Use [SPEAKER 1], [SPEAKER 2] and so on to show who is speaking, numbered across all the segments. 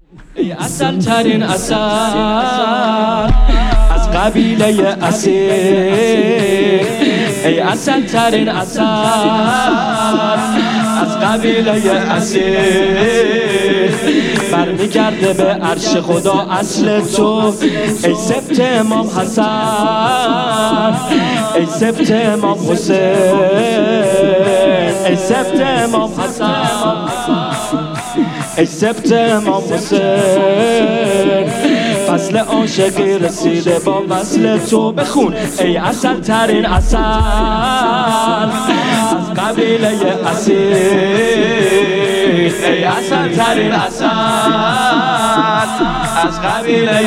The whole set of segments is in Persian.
[SPEAKER 1] ای اصل ترین اصل از قبیله اصیل، ای اصل ترین اصل از قبیله اصیل، برمیگرده به عرش خدا اصل تو. ای سبت امام حسن، ای سبت امام حسین، ای سبت امام حسن، ای سبت امام حسین، فصل عاشقی رسیده با وصل تو. بخون ای اصل ترین اصل از قبیله اصیل، ای اصل ترین اصل از قبیله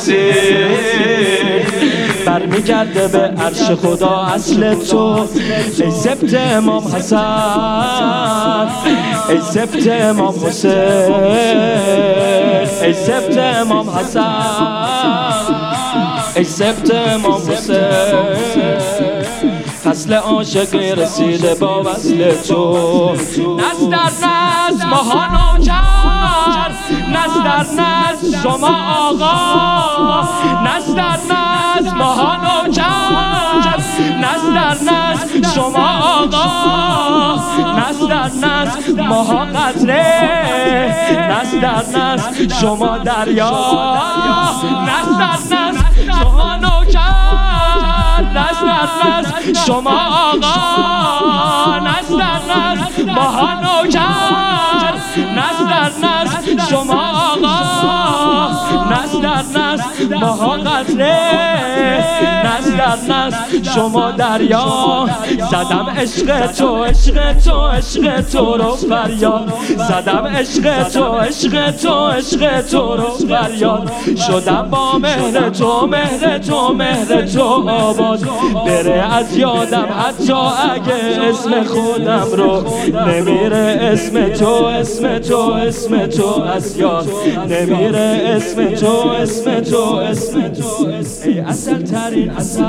[SPEAKER 1] اصیل، برمیگرده به عرش خدا اصل تو. ای سبت امام حسن، ای سبت امام حسین، ای سبت امام حسن، ای سبت امام حسین، فصل عاشقی رسیده با وصل تو. نز در نز ماها نوکر، نز در نز شما آقا، نز در نز ماها نوکر، نز در نز شما آقا، نز در نز ماها قطره، نز در نز شما دریا، نز در نز شما نوکر، نز در نز شما آقا، نز در نز ماها نوکر، نز در نز شما آقا، نز در نز ماها قطره، نز در نز شما دریا. زدم عشق تو عشق تو عشق تو رو فریاد، زدم عشق تو عشق تو عشق تو رو فریاد، شدم با مهر تو مهر تو مهر تو آباد، بره از یادم حتی اگه اسم خودم رو نمیره، اسم تو اسم تو اسم تو از یاد نمیره، اسم تو اسم تو اسم تو. ای اصل ترین اصل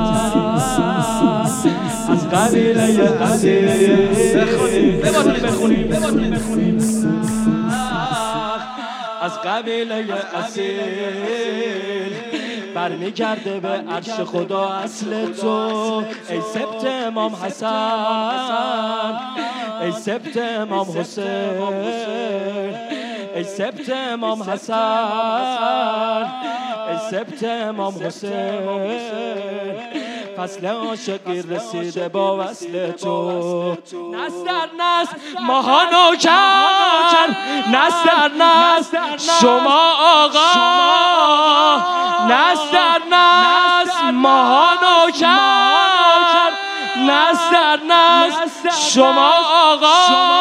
[SPEAKER 1] از قبیله اصیل، بخونیم از قبیله اصیل، برمیگرده به عرش خدا اصل تو. ای سبت امام حسن، ای سبت امام حسین، ای سبت امام حسن، ای سبت امام حسین، فصل عاشقی رسیده با وصل تو. نز در نز ماها نوکر، نز در نز شما آقا، نز در نز ماها نوکر، نز در نز شما آقا،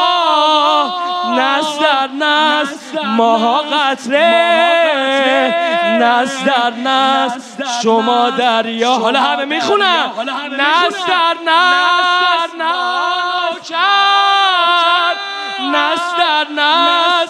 [SPEAKER 1] نز در نز ماها قطره، نز در نز شما دریا. حالا همه میخونن نز در نز نوکر، نز در نز،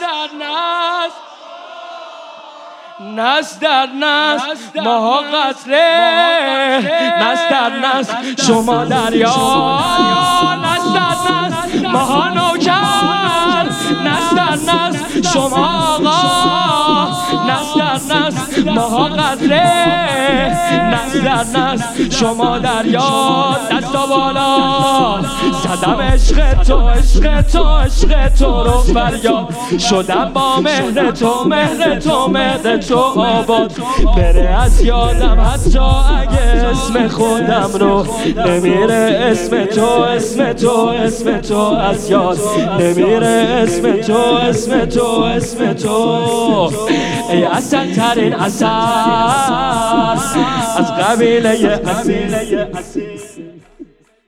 [SPEAKER 1] نز در نز ماها قطره، نز در نز شما دریا، نز در نز ماها نوکر، نز در نز شما آقا، نز در نز ماها قطره، نز در نز شما دریا. دستا بالا زدم عشق تو عشق تو عشق تو رو فریاد، شدم با مهر تو مهر تو مهر تو آباد، بره از یادم حتی اگه اسم خودم رو نمیره، اسم تو اسم تو اسم تو از یاد نمیره، اسم تو اسم تو اسم تو. ای اصل ترین اصل از قبیله اصیل.